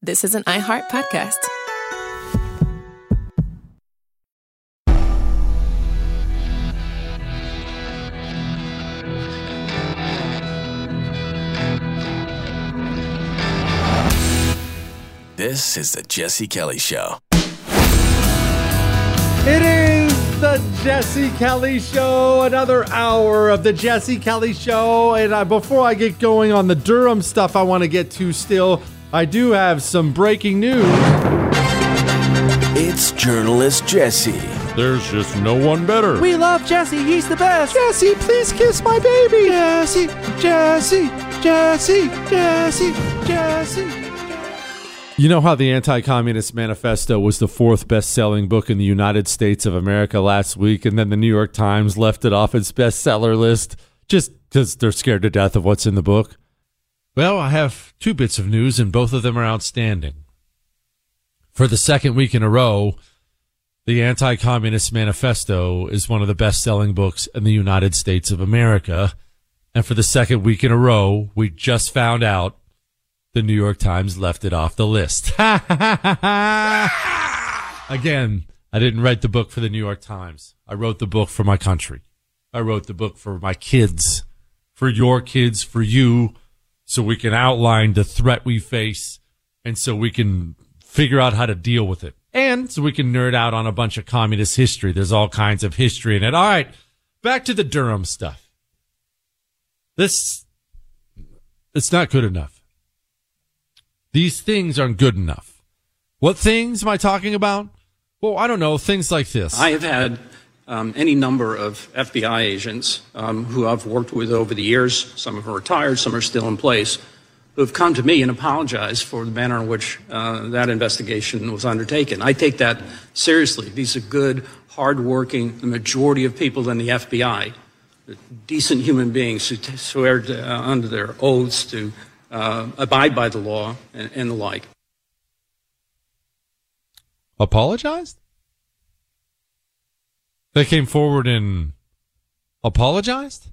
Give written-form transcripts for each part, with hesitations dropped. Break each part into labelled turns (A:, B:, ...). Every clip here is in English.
A: this is an iHeart podcast.
B: This is the Jesse Kelly Show.
C: It is the Jesse Kelly Show, another hour of the Jesse Kelly Show. And before I get going on the Durham stuff I want to get to still, I do have some breaking news.
B: It's journalist Jesse.
C: There's just no one better.
D: We love Jesse. He's the best.
C: Jesse, please kiss my baby.
D: Jesse, Jesse, Jesse, Jesse, Jesse.
C: You know how the Anti-Communist Manifesto was the fourth best-selling book in the United States of America last week, and then the New York Times left it off its bestseller list just because they're scared to death of what's in the book? Well, I have two bits of news, and both of them are outstanding. For the second week in a row, the Anti-Communist Manifesto is one of the best-selling books in the United States of America. And for the second week in a row, we just found out the New York Times left it off the list. Again, I didn't write the book for the New York Times. I wrote the book for my country. I wrote the book for my kids, for your kids, for you, so we can outline the threat we face and so we can figure out how to deal with it. And so we can nerd out on a bunch of communist history. There's all kinds of history in it. All right, back to the Durham stuff. It's not good enough. These things aren't good enough. What things am I talking about? Well, I don't know, things like this.
E: I have had any number of FBI agents who I've worked with over the years. Some of them are retired, some are still in place, who have come to me and apologized for the manner in which that investigation was undertaken. I take that seriously. These are good, hardworking, the majority of people in the FBI, decent human beings who swear under their oaths to abide by the law and the like.
C: Apologized? They came forward and apologized?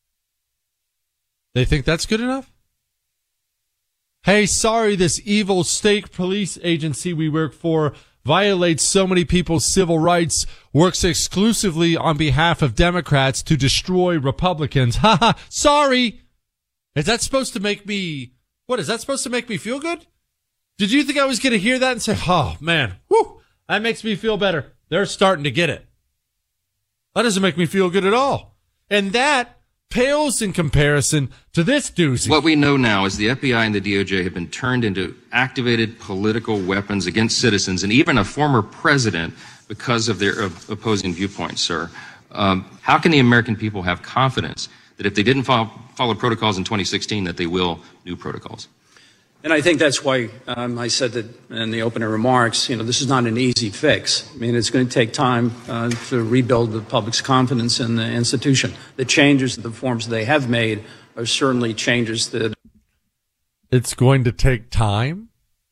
C: They think that's good enough? Hey, sorry, this evil state police agency we work for violates so many people's civil rights, works exclusively on behalf of Democrats to destroy Republicans. Haha, sorry! Is that supposed to make me, what, is that supposed to make me feel good? Did you think I was going to hear that and say, oh, man, whew, that makes me feel better. They're starting to get it. That doesn't make me feel good at all. And that pales in comparison to this doozy.
F: What we know now is the FBI and the DOJ have been turned into activated political weapons against citizens and even a former president because of their opposing viewpoints, sir. How can the American people have confidence that if they didn't follow protocols in 2016, that they will new protocols?
E: And I think that's why I said that in the opening remarks, this is not an easy fix. I mean, it's going to take time to rebuild the public's confidence in the institution. The changes, the reforms they have made are certainly changes that...
C: It's going to take time?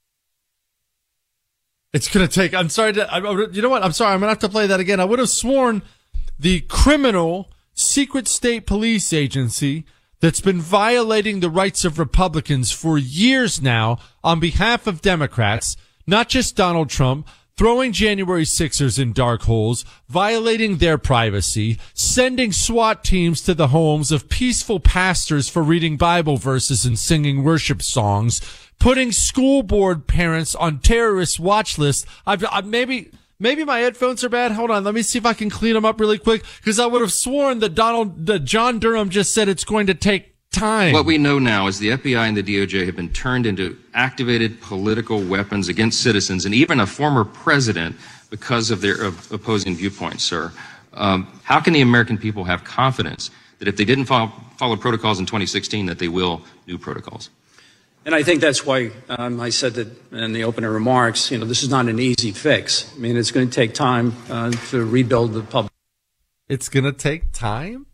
C: It's going to take... I'm sorry. You know what? I'm sorry. I'm going to have to play that again. I would have sworn the criminal secret state police agency that's been violating the rights of Republicans for years now on behalf of Democrats, not just Donald Trump, throwing January 6ers in dark holes, violating their privacy, sending SWAT teams to the homes of peaceful pastors for reading Bible verses and singing worship songs, putting school board parents on terrorist watch lists. Maybe my headphones are bad. Hold on. Let me see if I can clean them up really quick, because I would have sworn that John Durham just said it's going to take time.
F: What we know now is the FBI and the DOJ have been turned into activated political weapons against citizens and even a former president because of their opposing viewpoints, sir. How can the American people have confidence that if they didn't follow protocols in 2016, that they will new protocols?
E: And I think that's why I said that in the opening remarks, this is not an easy fix. I mean, it's going to take time to rebuild the public.
C: It's going to take time?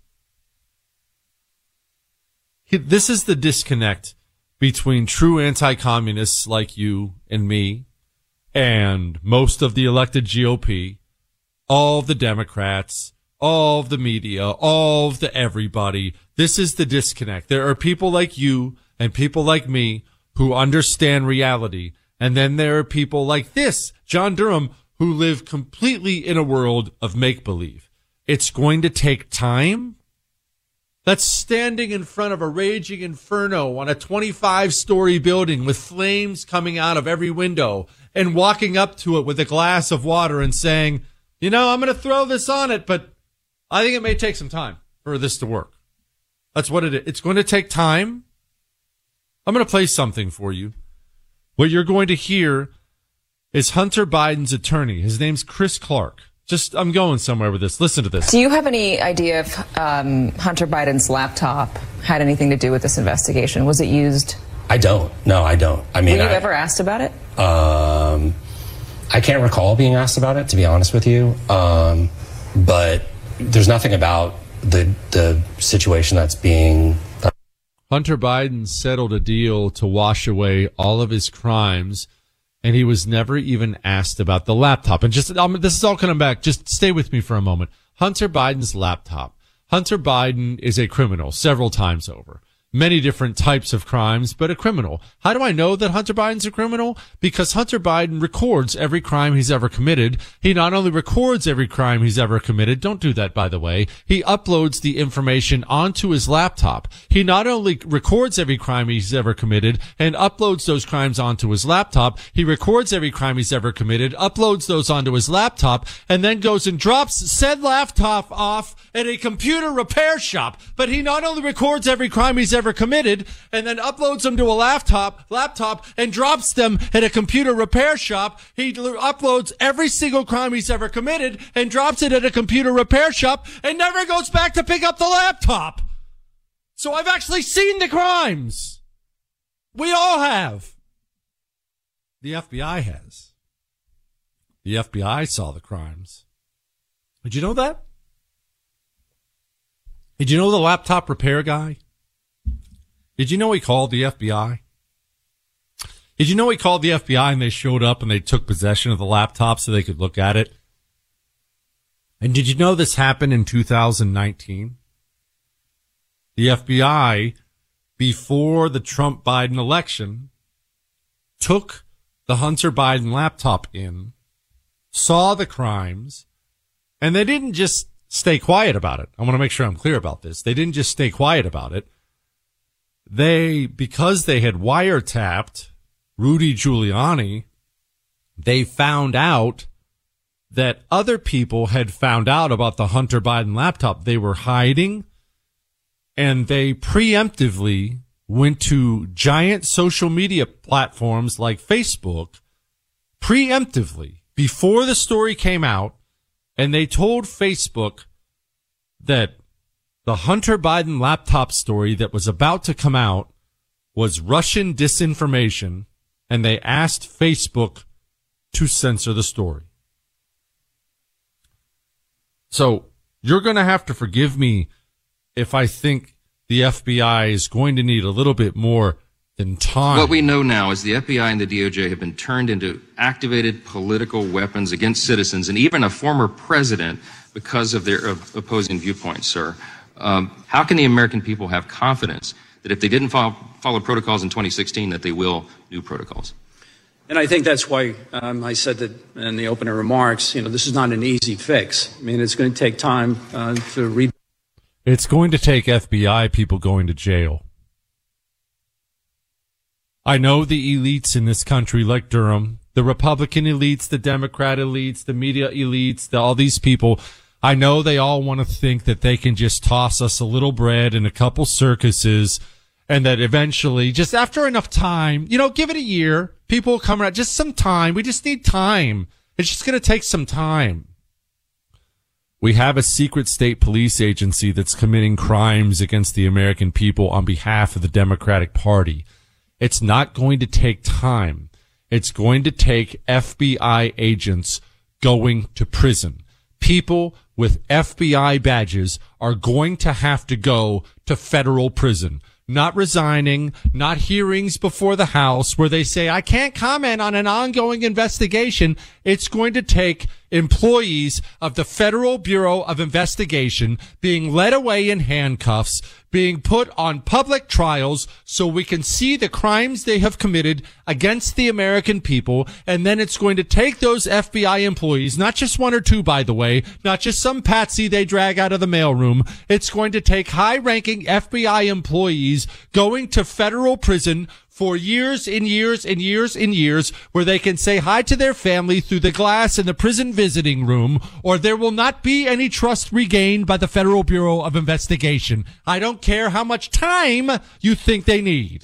C: This is the disconnect between true anti-communists like you and me and most of the elected GOP, all of the Democrats, all of the media, all of the everybody. This is the disconnect. There are people like you and people like me who understand reality And then there are people like this, John Durham, who live completely in a world of make-believe. It's going to take time. That's standing in front of a raging inferno on a 25-story building with flames coming out of every window and walking up to it with a glass of water and saying, I'm going to throw this on it, but I think it may take some time for this to work. That's what it is. It's going to take time. I'm going to play something for you. What you're going to hear is Hunter Biden's attorney. His name's Chris Clark. I'm going somewhere with this. Listen to this.
A: Do you have any idea if Hunter Biden's laptop had anything to do with this investigation? Was it used?
G: I don't. No, I don't. I mean,
A: were you ever asked about it?
G: I can't recall being asked about it, to be honest with you. But there's nothing about the situation that's being.
C: Hunter Biden settled a deal to wash away all of his crimes, and he was never even asked about the laptop. And this is all coming back. Just stay with me for a moment. Hunter Biden's laptop. Hunter Biden is a criminal several times over. Many different types of crimes, but a criminal. How do I know that Hunter Biden's a criminal? Because Hunter Biden records every crime he's ever committed. He not only records every crime he's ever committed, don't do that, by the way. He uploads the information onto his laptop. He not only records every crime he's ever committed and uploads those crimes onto his laptop, he records every crime he's ever committed, uploads those onto his laptop, and then goes and drops said laptop off at a computer repair shop. But he not only records every crime he's ever committed and then uploads them to a laptop and drops them at a computer repair shop. He uploads every single crime he's ever committed and drops it at a computer repair shop and never goes back to pick up the laptop. So I've actually seen the crimes. We all have. The FBI has. The FBI saw the crimes. Did you know that? Did you know the laptop repair guy? Did you know he called the FBI? Did you know he called the FBI and they showed up and they took possession of the laptop so they could look at it? And did you know this happened in 2019? The FBI, before the Trump-Biden election, took the Hunter Biden laptop in, saw the crimes, and they didn't just stay quiet about it. I want to make sure I'm clear about this. They didn't just stay quiet about it. Because they had wiretapped Rudy Giuliani, they found out that other people had found out about the Hunter Biden laptop. They were hiding, and they preemptively went to giant social media platforms like Facebook, preemptively, before the story came out, and they told Facebook that the Hunter Biden laptop story that was about to come out was Russian disinformation, and they asked Facebook to censor the story. So you're going to have to forgive me if I think the FBI is going to need a little bit more than time.
F: What we know now is the FBI and the DOJ have been turned into activated political weapons against citizens and even a former president because of their opposing viewpoints, sir. How can the American people have confidence that if they didn't follow protocols in 2016, that they will new protocols?
E: And I think that's why I said that in the opening remarks, this is not an easy fix. I mean, it's going to take time to read.
C: It's going to take FBI people going to jail. I know the elites in this country, like Durham, the Republican elites, the Democrat elites, the media elites, all these people, I know they all want to think that they can just toss us a little bread and a couple circuses and that eventually, just after enough time, give it a year, people will come around. Just some time. We just need time. It's just going to take some time. We have a secret state police agency that's committing crimes against the American people on behalf of the Democratic Party. It's not going to take time. It's going to take FBI agents going to prison. People with FBI badges are going to have to go to federal prison. Not resigning, not hearings before the House where they say, I can't comment on an ongoing investigation. It's going to take employees of the Federal Bureau of Investigation being led away in handcuffs, being put on public trials so we can see the crimes they have committed against the American people. And then it's going to take those FBI employees, not just one or two, by the way, not just some patsy they drag out of the mailroom. It's going to take high-ranking FBI employees going to federal prison for years and years and years and years, where they can say hi to their family through the glass in the prison visiting room, or there will not be any trust regained by the Federal Bureau of Investigation. I don't care how much time you think they need.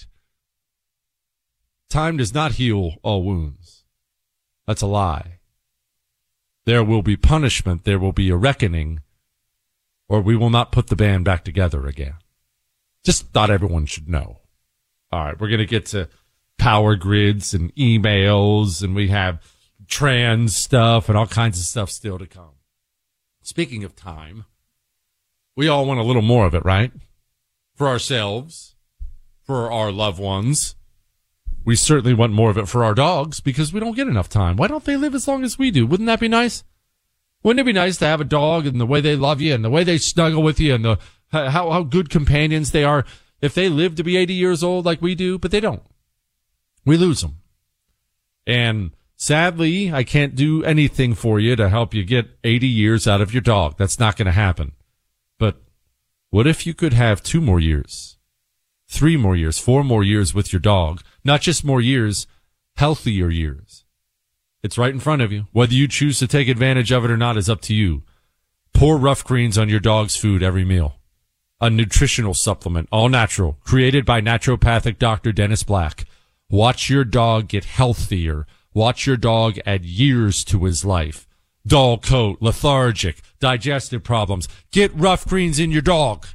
C: Time does not heal all wounds. That's a lie. There will be punishment. There will be a reckoning, or we will not put the band back together again. Just thought everyone should know. All right, we're going to get to power grids and emails, and we have trans stuff and all kinds of stuff still to come. Speaking of time, we all want a little more of it, right? For ourselves, for our loved ones. We certainly want more of it for our dogs because we don't get enough time. Why don't they live as long as we do? Wouldn't that be nice? Wouldn't it be nice to have a dog and the way they love you and the way they snuggle with you and the how good companions they are? If they live to be 80 years old like we do, but they don't. We lose them. And sadly, I can't do anything for you to help you get 80 years out of your dog. That's not going to happen. But what if you could have 2 more years, 3 more years, 4 more years with your dog? Not just more years, healthier years. It's right in front of you. Whether you choose to take advantage of it or not is up to you. Pour Rough Greens on your dog's food every meal. A nutritional supplement, all natural, created by naturopathic Dr. Dennis Black. Watch your dog get healthier. Watch your dog add years to his life. Dull coat, lethargic, digestive problems. Get Rough Greens in your dog.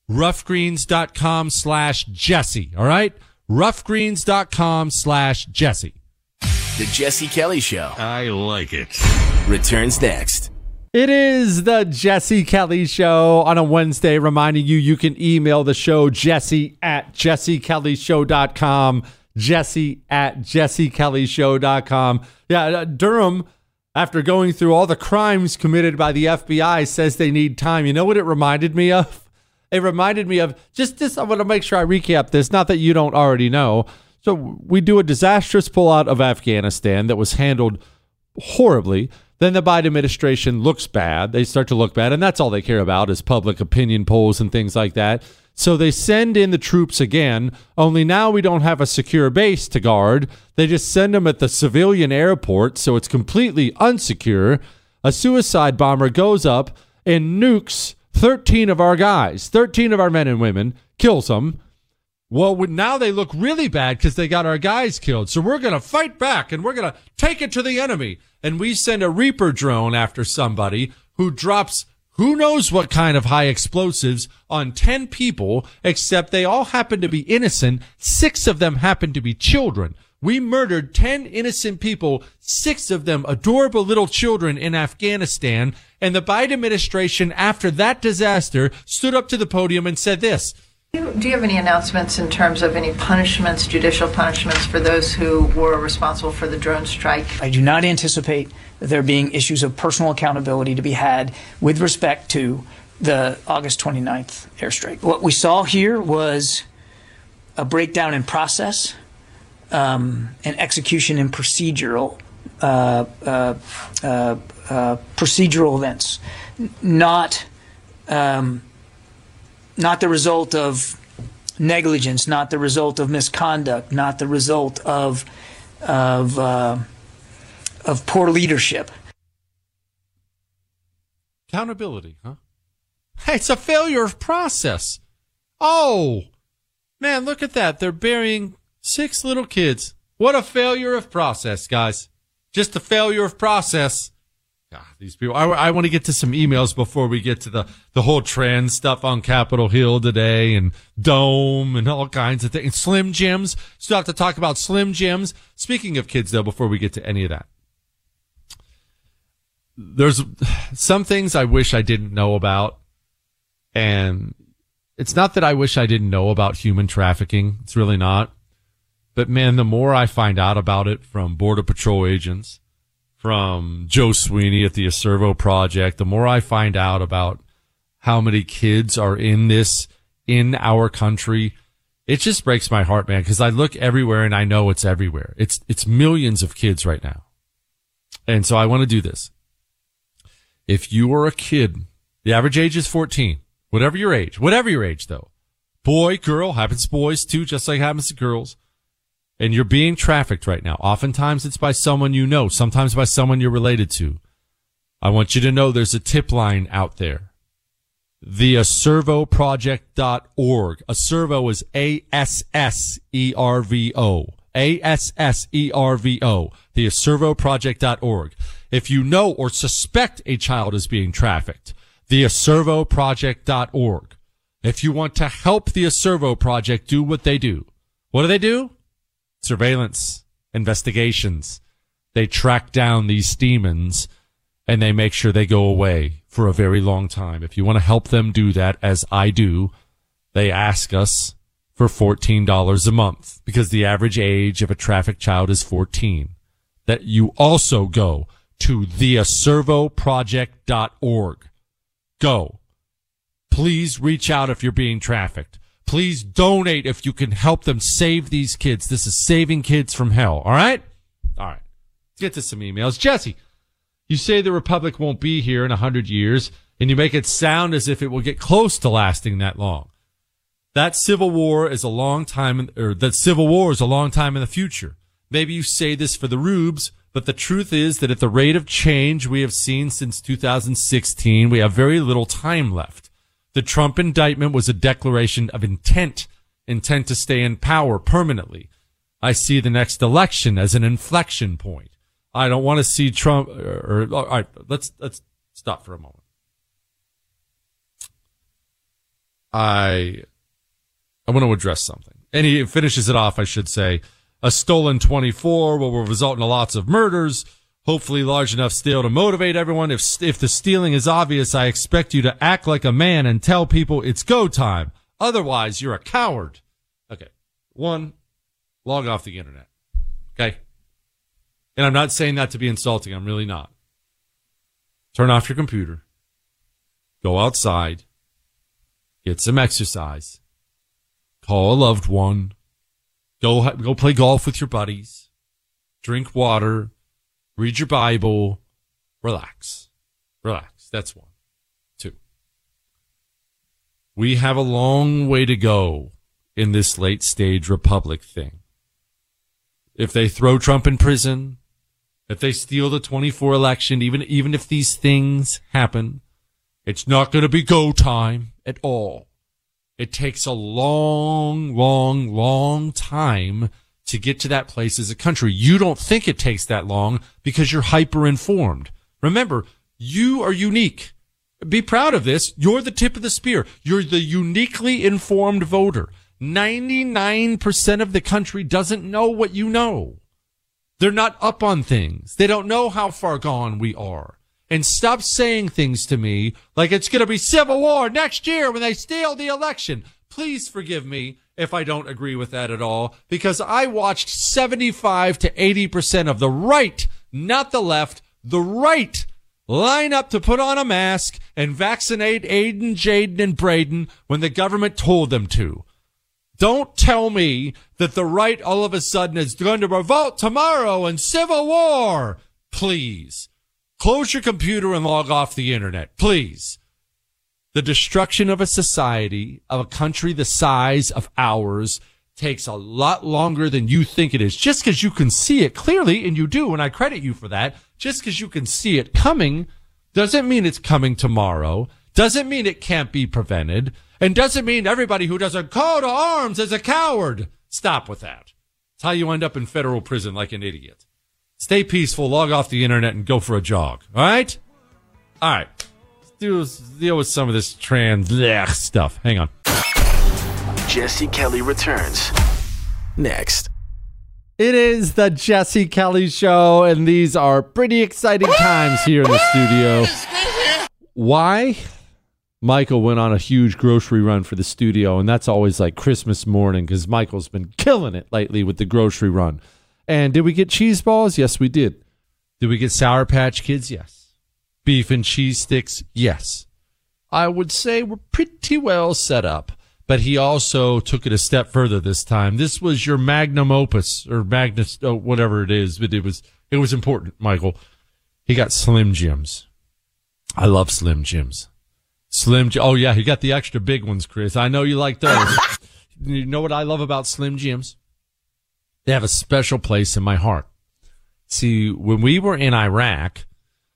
C: Roughgreens.com/Jesse, all right? Roughgreens.com/Jesse.
B: The Jesse Kelly Show
F: I like it.
B: returns next.
C: It is the Jesse Kelly Show on a Wednesday, reminding you can email the show, jesse@jessekellyshow.com, jesse@jessekellyshow.com. Yeah, Durham, after going through all the crimes committed by the FBI, says they need time. You know what it reminded me of? It reminded me of just this. I want to make sure I recap this, not that you don't already know. So we do a disastrous pullout of Afghanistan that was handled horribly. Then the Biden administration looks bad. They start to look bad, and that's all they care about is public opinion polls and things like that. So they send in the troops again, only now we don't have a secure base to guard. They just send them at the civilian airport, so it's completely unsecure. A suicide bomber goes up and nukes 13 of our guys, 13 of our men and women, kills them. Well, now they look really bad because they got our guys killed. So we're going to fight back, and we're going to take it to the enemy. And we send a Reaper drone after somebody who drops who knows what kind of high explosives on 10 people, except they all happen to be innocent. 6 of them happen to be children. We murdered 10 innocent people, 6 of them adorable little children in Afghanistan. And the Biden administration, after that disaster, stood up to the podium and said this.
H: Do you have any announcements in terms of any punishments, judicial punishments for those who were responsible for the drone strike?
I: I do not anticipate there being issues of personal accountability to be had with respect to the August 29th airstrike. What we saw here was a breakdown in process and execution in procedural events, not the result of negligence, not the result of misconduct, not the result of poor leadership.
C: Accountability, huh? Hey, it's a failure of process. Oh, man, look at that. They're burying 6 little kids. What a failure of process, guys. Just a failure of process. God, these people. I want to get to some emails before we get to the whole trans stuff on Capitol Hill today and Dome and all kinds of things. Slim Jims. Still have to talk about Slim Jims. Speaking of kids, though, before we get to any of that, there's some things I wish I didn't know about. And it's not that I wish I didn't know about human trafficking. It's really not. But, man, the more I find out about it from Border Patrol agents, from Joe Sweeney at the Acervo Project, the more I find out about how many kids are in this in our country, it just breaks my heart, man, because I look everywhere and I know it's everywhere. It's millions of kids right now. And so I want to do this. If you are a kid, the average age is 14, whatever your age though, boy, girl, happens to boys too, just like happens to girls, and you're being trafficked right now. Oftentimes it's by someone you know, sometimes by someone you're related to. I want you to know there's a tip line out there. The AcervoProject.org. Acervo is ASSERVO. ASSERVO. The AcervoProject.org. If you know or suspect a child is being trafficked, the AcervoProject.org. If you want to help the Acervo Project do what they do, what do? Surveillance, investigations. They track down these demons and they make sure they go away for a very long time. If you want to help them do that, as I do, they ask us for $14 a month because the average age of a trafficked child is 14. That you also go to theacervoproject.org. Go. Please reach out if you're being trafficked. Please donate if you can help them save these kids. This is saving kids from hell. All right? All right. Let's get to some emails. Jesse, you say the Republic won't be here in 100 years, and you make it sound as if it will get close to lasting that long. That Civil War is a long time in the future. Maybe you say this for the rubes, but the truth is that at the rate of change we have seen since 2016, we have very little time left. The Trump indictment was a declaration of intent to stay in power permanently. I see the next election as an inflection point. I don't want to see Trump. All right, let's stop for a moment. I want to address something, and he finishes it off. I should say, a stolen 24 will result in lots of murders. Hopefully large enough still to motivate everyone. If the stealing is obvious, I expect you to act like a man and tell people it's go time. Otherwise, you're a coward. Okay. 1, log off the internet. Okay. And I'm not saying that to be insulting. I'm really not. Turn off your computer. Go outside. Get some exercise. Call a loved one. Go play golf with your buddies. Drink water. Read your Bible. Relax. Relax. That's 1. 2. We have a long way to go in this late stage Republic thing. If they throw Trump in prison, if they steal the 24 election, even if these things happen, it's not going to be go time at all. It takes a long, long, long time to get to that place as a country. You don't think it takes that long because you're hyper-informed. Remember, you are unique. Be proud of this. You're the tip of the spear. You're the uniquely informed voter. 99% of the country doesn't know what you know. They're not up on things. They don't know how far gone we are. And stop saying things to me like it's going to be civil war next year when they steal the election. Please forgive me if I don't agree with that at all, because I watched 75 to 80% of the right, not the left, the right, line up to put on a mask and vaccinate Aiden, Jaden, and Braden when the government told them to. Don't tell me that the right all of a sudden is going to revolt tomorrow in civil war. Please. Close your computer and log off the internet. Please. The destruction of a society, of a country the size of ours, takes a lot longer than you think it is. Just because you can see it clearly, and you do, and I credit you for that, just because you can see it coming doesn't mean it's coming tomorrow, doesn't mean it can't be prevented, and doesn't mean everybody who doesn't call to arms is a coward. Stop with that. It's how you end up in federal prison like an idiot. Stay peaceful, log off the internet, and go for a jog. All right? All right. Let's deal with some of this trans stuff. Hang on.
B: Jesse Kelly returns next.
C: It is the Jesse Kelly Show, and these are pretty exciting times here in the studio. Why? Michael went on a huge grocery run for the studio, and that's always like Christmas morning because Michael's been killing it lately with the grocery run. And did we get cheese balls? Yes, we did. Did we get Sour Patch Kids? Yes. Beef and cheese sticks? Yes. I would say we're pretty well set up. But he also took it a step further this time. This was your magnum opus, or Magnus, whatever it is, but it was important, Michael. He got Slim Jims. I love Slim Jims. Oh yeah, he got the extra big ones, Chris. I know you like those. You know what I love about Slim Jims? They have a special place in my heart. See, when we were in Iraq,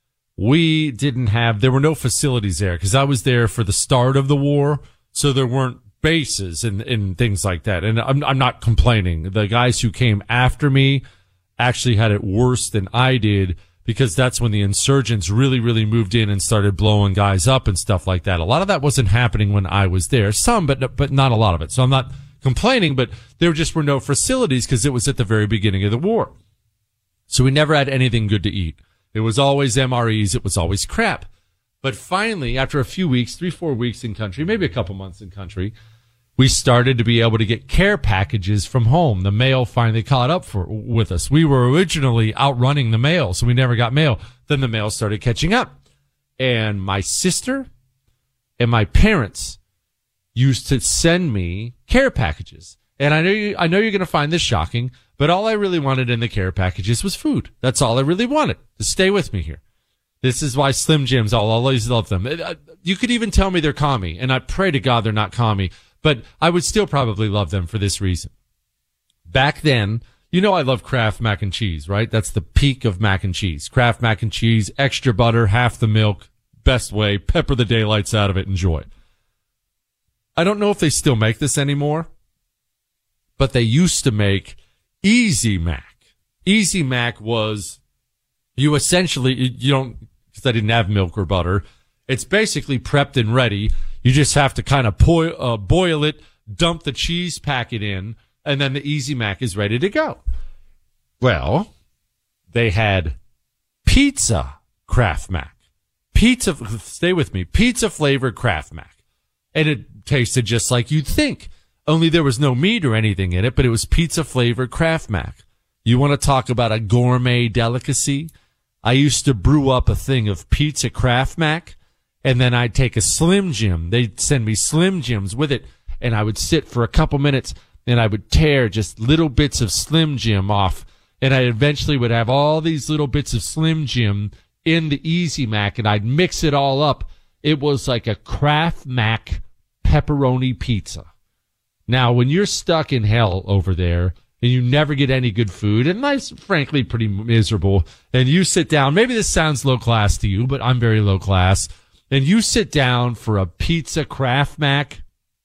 C: there were no facilities there, because I was there for the start of the war, so there weren't bases and things like that. And I'm not complaining. The guys who came after me actually had it worse than I did, because that's when the insurgents really, really moved in and started blowing guys up and stuff like that. A lot of that wasn't happening when I was there. Some, but not a lot of it. So I'm not complaining, but there just were no facilities because it was at the very beginning of the war. So we never had anything good to eat. It was always MREs. It was always crap. But finally, after a few weeks, 3-4 weeks in country, maybe a couple months in country, we started to be able to get care packages from home. The mail finally caught up with us. We were originally outrunning the mail, so we never got mail. Then the mail started catching up. And my sister and my parents used to send me care packages. And I know you're going to find this shocking, but all I really wanted in the care packages was food. That's all I really wanted. Just stay with me here. This is why Slim Jims, I'll always love them. You could even tell me they're commie, and I pray to God they're not commie, but I would still probably love them for this reason. Back then, you know I love Kraft mac and cheese, right? That's the peak of mac and cheese. Kraft mac and cheese, extra butter, half the milk, best way, pepper the daylights out of it, enjoy. I don't know if they still make this anymore, but they used to make Easy Mac. Easy Mac was, you don't, because I didn't have milk or butter. It's basically prepped and ready. You just have to kind of boil it, dump the cheese packet in, and then the Easy Mac is ready to go. Well, they had pizza Kraft Mac. Stay with me, pizza flavored Kraft Mac. And it tasted just like you'd think. Only there was no meat or anything in it, but it was pizza flavored Kraft Mac. You want to talk about a gourmet delicacy? I used to brew up a thing of pizza Kraft Mac, and then I'd take a Slim Jim. They'd send me Slim Jims with it, and I would sit for a couple minutes, and I would tear just little bits of Slim Jim off, and I eventually would have all these little bits of Slim Jim in the Easy Mac, and I'd mix it all up. It was like a Kraft Mac pepperoni pizza. Now, when you're stuck in hell over there, and you never get any good food, and life's frankly pretty miserable, and you sit down, maybe this sounds low class to you, but I'm very low class, and you sit down for a pizza Kraft Mac,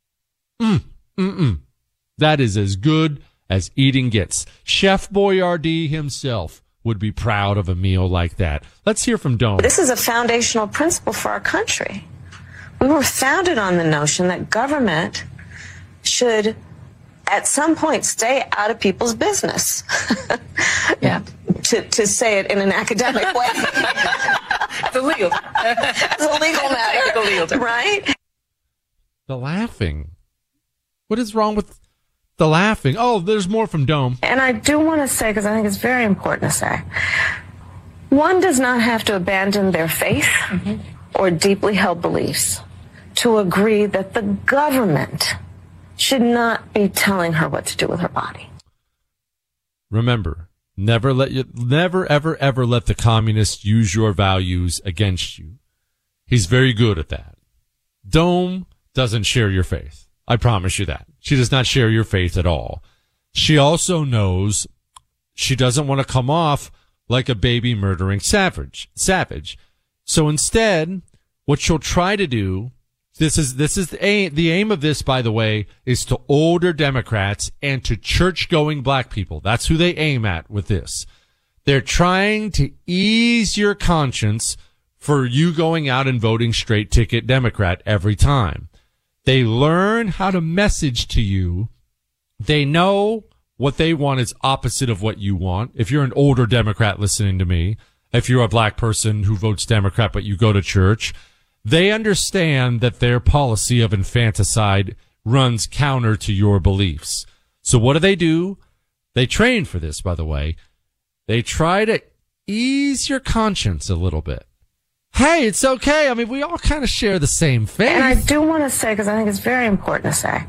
C: that is as good as eating gets. Chef Boyardee himself would be proud of a meal like that. Let's hear from Dome.
J: This is a foundational principle for our country. We were founded on the notion that government should at some point stay out of people's business.
A: Yeah.
J: To say it in an academic way.
A: It's illegal.
J: It's a legal matter. Right?
C: The laughing. What is wrong with the laughing? Oh, there's more from Dome.
J: And I do want to say, because I think it's very important to say, one does not have to abandon their faith or deeply held beliefs to agree that the government should not be telling her what to do with her body.
C: Remember, never ever, ever let the communists use your values against you. He's very good at that. Dome doesn't share your faith. I promise you that. She does not share your faith at all. She also knows she doesn't want to come off like a baby murdering savage. So instead, what she'll try to do, this is the aim of this, by the way, is to older Democrats and to church-going black people. That's who they aim at with this. They're trying to ease your conscience for you going out and voting straight ticket Democrat every time. They learn how to message to you. They know what they want is opposite of what you want. If you're an older Democrat listening to me, if you're a black person who votes Democrat but you go to church, they understand that their policy of infanticide runs counter to your beliefs. So what do? They train for this, by the way. They try to ease your conscience a little bit. Hey, it's okay. I mean, we all kind of share the same faith.
J: And I do want to say, because I think it's very important to say,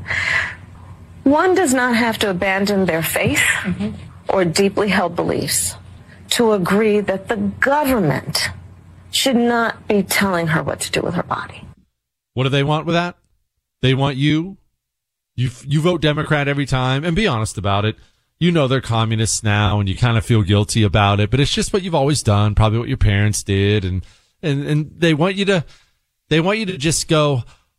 J: one does not have to abandon their faith or deeply held beliefs to agree that the government should not be telling her what to do with her body.
C: What do they want with that? They want you. You vote Democrat every time, and be honest about it. You know they're communists now, and you kind of feel guilty about it, but it's just what you've always done, probably what your parents did, and they want you to just go,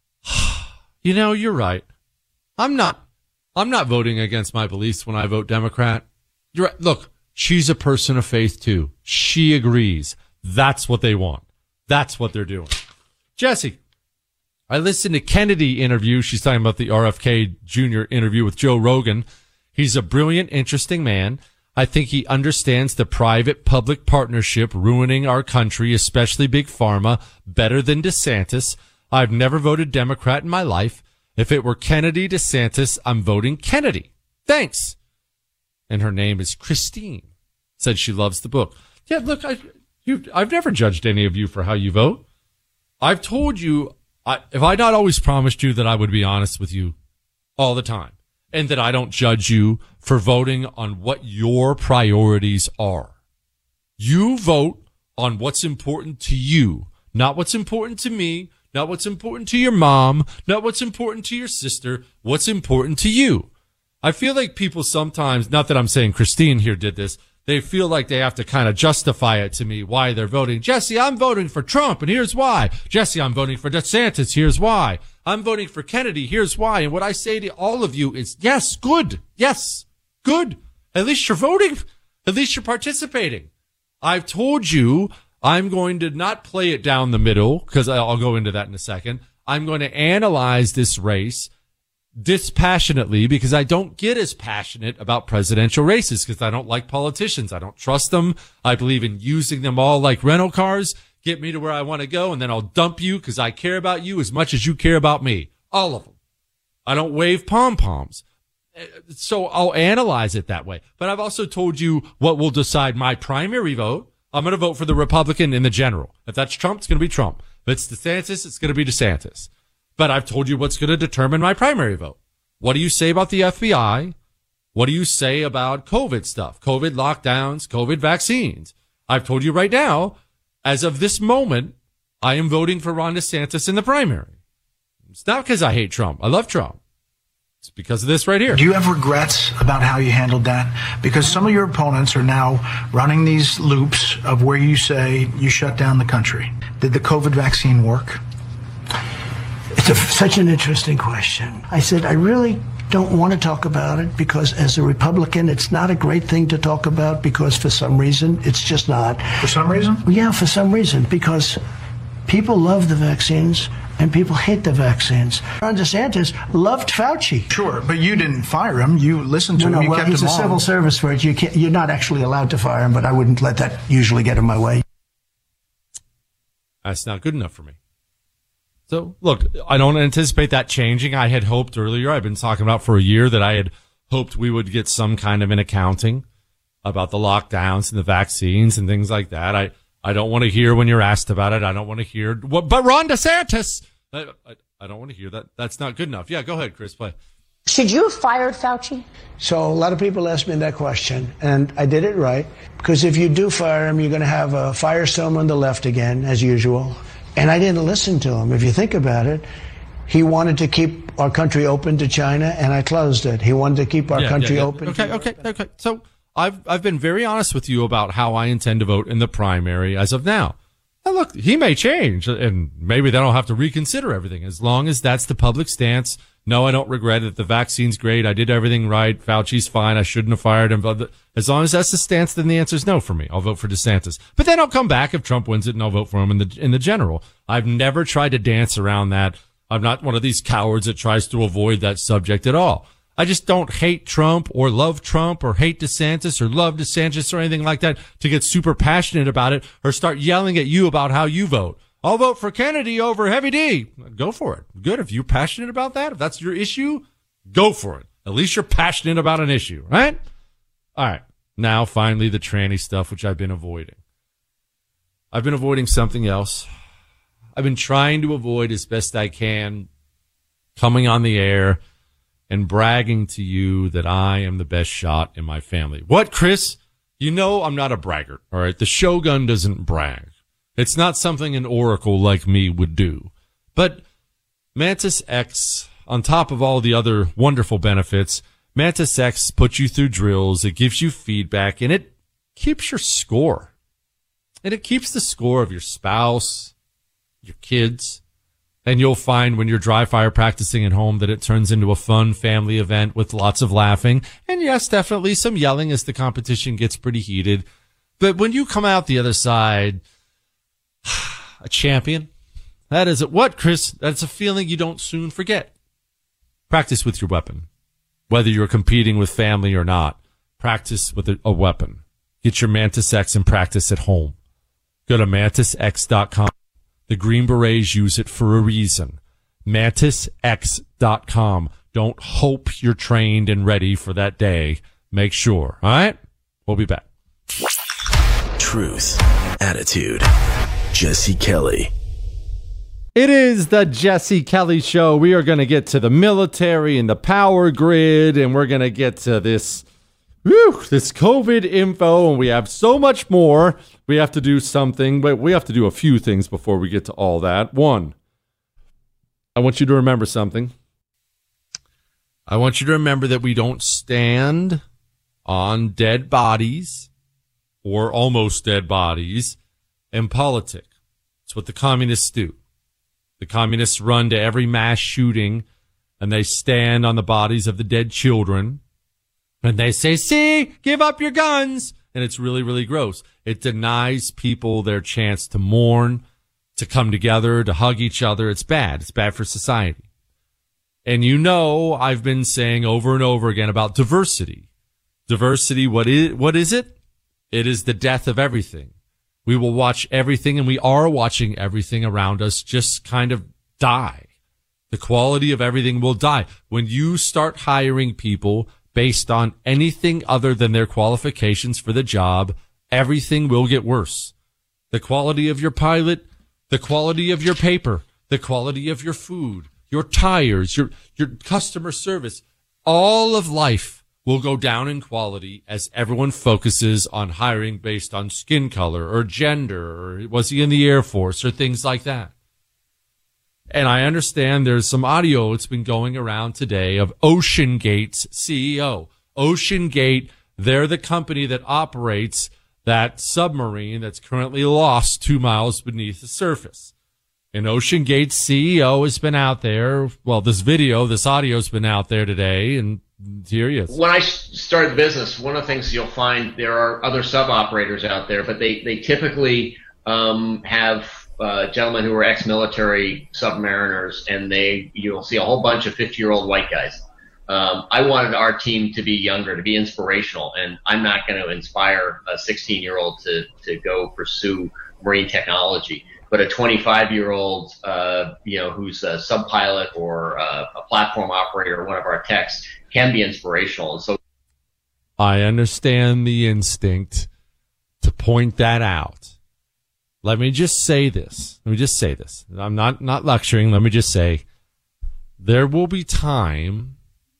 C: you know, you're right. I'm not voting against my beliefs when I vote Democrat. You're right. Look, she's a person of faith too. She agrees. That's what they want. That's what they're doing. Jesse, I listened to Kennedy interview. She's talking about the RFK Jr. interview with Joe Rogan. He's a brilliant, interesting man. I think he understands the private-public partnership ruining our country, especially Big Pharma, better than DeSantis. I've never voted Democrat in my life. If it were Kennedy DeSantis, I'm voting Kennedy. Thanks. And her name is Christine. Said she loves the book. Yeah, look, I've never judged any of you for how you vote. I've told you, if I not always promised you that I would be honest with you all the time, and that I don't judge you for voting on what your priorities are. You vote on what's important to you, not what's important to me, not what's important to your mom, not what's important to your sister, what's important to you. I feel like people sometimes, not that I'm saying Christine here did this, they feel like they have to kind of justify it to me why they're voting. Jesse, I'm voting for Trump, and here's why. Jesse, I'm voting for DeSantis, here's why. I'm voting for Kennedy, here's why. And what I say to all of you is, yes, good. Yes, good. At least you're voting. At least you're participating. I've told you I'm going to not play it down the middle, because I'll go into that in a second. I'm going to analyze this race dispassionately, because I don't get as passionate about presidential races because I don't like politicians. I don't trust them. I believe in using them all like rental cars. Get me to where I want to go, and then I'll dump you because I care about you as much as you care about me. All of them. I don't wave pom-poms. So I'll analyze it that way. But I've also told you what will decide my primary vote. I'm going to vote for the Republican in the general. If that's Trump, it's going to be Trump. If it's DeSantis, it's going to be DeSantis. But I've told you what's going to determine my primary vote. What do you say about the FBI? What do you say about COVID stuff? COVID lockdowns, COVID vaccines. I've told you right now, as of this moment, I am voting for Ron DeSantis in the primary. It's not because I hate Trump. I love Trump. It's because of this right here.
K: Do you have regrets about how you handled that? Because some of your opponents are now running these loops of where you say you shut down the country. Did the COVID vaccine work?
L: It's such an interesting question. I said, I really don't want to talk about it because as a Republican, it's not a great thing to talk about because for some reason, it's just not.
K: For some reason?
L: Yeah, for some reason, because people love the vaccines and people hate the vaccines. Ron DeSantis loved Fauci.
K: Sure, but you didn't fire him. You listened to him. You kept him on.
L: He's a civil service for it. You're not actually allowed to fire him, but I wouldn't let that usually get in my way.
C: That's not good enough for me. So, look, I don't anticipate that changing. I had hoped earlier, I've been talking about for a year, that I had hoped we would get some kind of an accounting about the lockdowns and the vaccines and things like that. I don't want to hear when you're asked about it. I don't want to hear, but Ron DeSantis, I don't want to hear that. That's not good enough. Yeah, go ahead, Chris, play.
M: Should you have fired Fauci?
L: So a lot of people ask me that question, and I did it right. Because if you do fire him, you're going to have a firestorm on the left again, as usual. And I didn't listen to him. If you think about it, he wanted to keep our country open to China, and I closed it. He wanted to keep our country open.
C: Okay. So I've been very honest with you about how I intend to vote in the primary as of now. Now, look, he may change, and maybe they don't have to reconsider everything. As long as that's the public stance. No, I don't regret it. The vaccine's great. I did everything right. Fauci's fine. I shouldn't have fired him. But as long as that's the stance, then the answer is no for me. I'll vote for DeSantis. But then I'll come back if Trump wins it, and I'll vote for him in the general. I've never tried to dance around that. I'm not one of these cowards that tries to avoid that subject at all. I just don't hate Trump or love Trump or hate DeSantis or love DeSantis or anything like that to get super passionate about it or start yelling at you about how you vote. I'll vote for Kennedy over Heavy D. Go for it. Good. If you're passionate about that, if that's your issue, go for it. At least you're passionate about an issue, right? All right. Now, finally, the tranny stuff, which I've been avoiding. I've been avoiding something else. I've been trying to avoid as best I can coming on the air and bragging to you that I am the best shot in my family. What, Chris? You know I'm not a braggart, all right? The Shogun doesn't brag. It's not something an oracle like me would do. But Mantis X, on top of all the other wonderful benefits, Mantis X puts you through drills, it gives you feedback, and it keeps your score. And it keeps the score of your spouse, your kids. And you'll find when you're dry fire practicing at home that it turns into a fun family event with lots of laughing. And yes, definitely some yelling as the competition gets pretty heated. But when you come out the other side, a champion, that is what, Chris? That's a feeling you don't soon forget. Practice with your weapon. Whether you're competing with family or not, practice with a weapon. Get your Mantis X and practice at home. Go to MantisX.com. The Green Berets use it for a reason. MantisX.com. Don't hope you're trained and ready for that day. Make sure. All right? We'll be back.
B: Truth, attitude, Jesse Kelly.
C: It is the Jesse Kelly Show. We are going to get to the military and the power grid, and we're going to get to this COVID info, and we have so much more. We have to do something, but we have to do a few things before we get to all that. One, I want you to remember something. I want you to remember that we don't stand on dead bodies or almost dead bodies in politics. It's what the communists do. The communists run to every mass shooting, and they stand on the bodies of the dead children. And they say, see, give up your guns. And it's really, really gross. It denies people their chance to mourn, to come together, to hug each other. It's bad. It's bad for society. And you know, I've been saying over and over again about diversity. Diversity, what is it? It is the death of everything. We will watch everything, and we are watching everything around us just kind of die. The quality of everything will die. When you start hiring people based on anything other than their qualifications for the job, everything will get worse. The quality of your pilot, the quality of your paper, the quality of your food, your tires, your customer service, all of life will go down in quality as everyone focuses on hiring based on skin color or gender, or was he in the Air Force, or things like that. And I understand there's some audio that's been going around today of OceanGate's CEO. OceanGate, they're the company that operates that submarine that's currently lost 2 miles beneath the surface. And OceanGate's CEO has been out there. Well, this audio's been out there today, and here he is.
N: When I started the business, one of the things you'll find, there are other sub-operators out there, but they typically have gentlemen who are ex-military submariners, and you'll see a whole bunch of 50-year-old white guys. I wanted our team to be younger, to be inspirational, and I'm not going to inspire a 16-year-old to go pursue marine technology. But a 25-year-old, who's a sub-pilot or a platform operator, one of our techs, can be inspirational. And so,
C: I understand the instinct to point that out. Let me just say this. I'm not lecturing. Let me just say, there will be time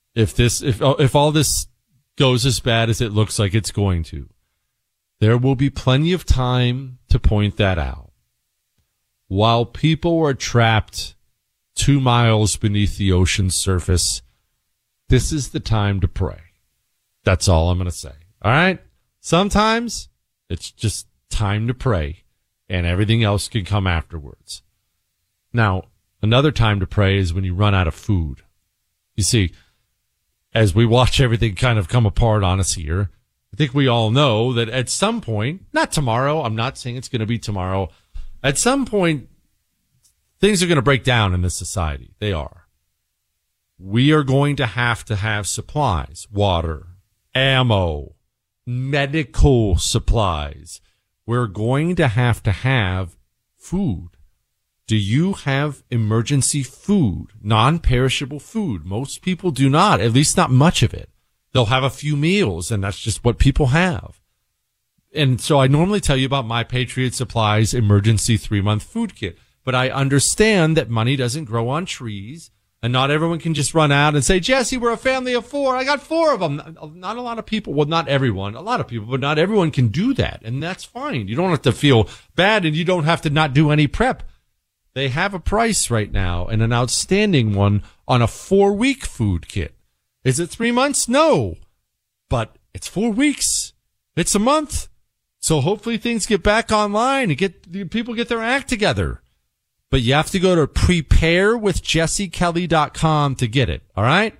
C: if all this goes as bad as it looks like it's going to. There will be plenty of time to point that out. While people are trapped 2 miles beneath the ocean's surface, this is the time to pray. That's all I'm going to say. All right? Sometimes it's just time to pray, and everything else can come afterwards. Now, another time to pray is when you run out of food. You see, as we watch everything kind of come apart on us here, I think we all know that at some point, not tomorrow, I'm not saying it's going to be tomorrow, at some point, things are going to break down in this society. They are. We are going to have supplies, water, ammo, medical supplies. We're going to have food. Do you have emergency food, non-perishable food? Most people do not, at least not much of it. They'll have a few meals, and that's just what people have. And so I normally tell you about My Patriot Supply's emergency 3-month food kit. But I understand that money doesn't grow on trees, and not everyone can just run out and say, Jesse, we're a family of 4. I got 4 of them. Not a lot of people. Well, not everyone. A lot of people, but not everyone can do that. And that's fine. You don't have to feel bad, and you don't have to not do any prep. They have a price right now, and an outstanding one on a 4-week food kit. Is it 3 months? No. But it's 4 weeks. It's a month. So hopefully things get back online and people get their act together. But you have to go to preparewithjessekelly.com to get it. All right?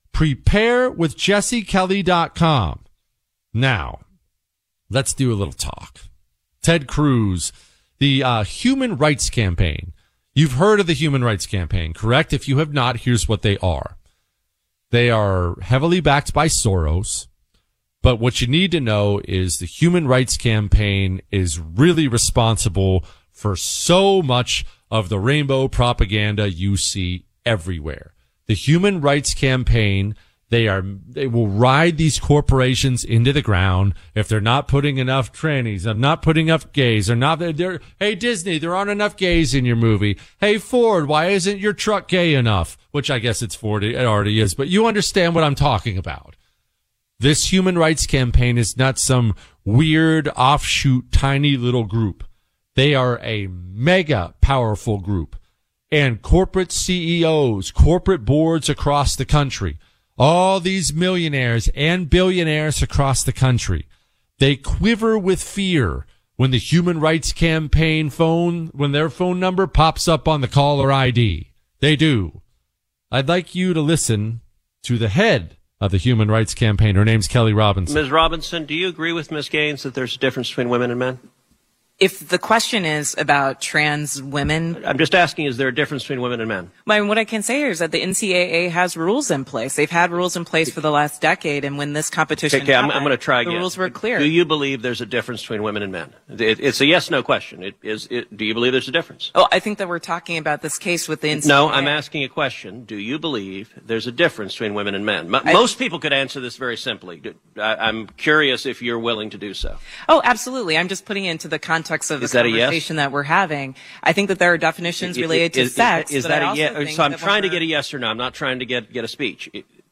C: Preparewithjessekelly.com. Now, let's do a little talk. Ted Cruz, the Human Rights Campaign. You've heard of the Human Rights Campaign, correct? If you have not, here's what they are. They are heavily backed by Soros. But what you need to know is the Human Rights Campaign is really responsible for so much of the rainbow propaganda you see everywhere. The Human Rights Campaign, they will ride these corporations into the ground if they're not putting enough trannies, they're not putting enough gays, hey Disney, there aren't enough gays in your movie. Hey Ford, why isn't your truck gay enough? Which I guess it's Ford, it already is, but you understand what I'm talking about. This Human Rights Campaign is not some weird offshoot tiny little group. They are a mega powerful group, and corporate CEOs, corporate boards across the country, all these millionaires and billionaires across the country, they quiver with fear when the Human Rights Campaign when their phone number pops up on the caller ID. They do. I'd like you to listen to the head of the Human Rights Campaign. Her name's Kelly Robinson.
O: Ms. Robinson, do you agree with Ms. Gaines that there's a difference between women and men?
P: If the question is about trans women,
O: I'm just asking, is there a difference between women and men?
P: What I can say here is that the NCAA has rules in place. They've had rules in place for the last decade, and when this competition happened,
O: I'm going to try again.
P: The rules were clear.
O: Do you believe there's a difference between women and men? It's a yes/no question. Do you believe there's a difference?
P: Oh, I think that we're talking about this case with the NCAA.
O: No, I'm asking a question. Do you believe there's a difference between women and men? Most people could answer this very simply. I'm curious if you're willing to do so.
P: Oh, absolutely. I'm just putting it into the context of the conversation that we're having. I think that there are definitions related to sex.
O: Is that a yes? So I'm trying to get a yes or no. I'm not trying to get a speech.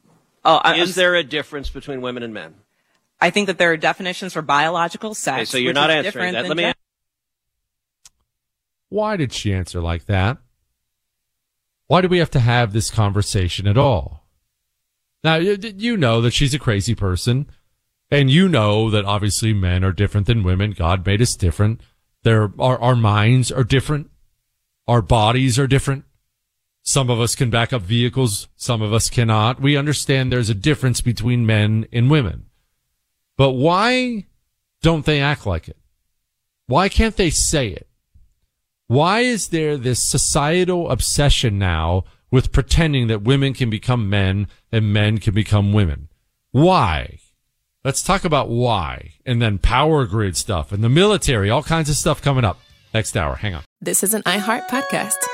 O: Is there a difference between women and men?
P: I think that there are definitions for biological sex.
O: Okay, so you're not answering that. Let me.
C: Why did she answer like that? Why do we have to have this conversation at all? Now, you know that she's a crazy person, and you know that obviously men are different than women. God made us different. Our minds are different. Our bodies are different. Some of us can back up vehicles. Some of us cannot. We understand there's a difference between men and women. But why don't they act like it? Why can't they say it? Why is there this societal obsession now with pretending that women can become men and men can become women? Why? Let's talk about why, and then power grid stuff and the military, all kinds of stuff coming up next hour. Hang on.
Q: This is an iHeart podcast.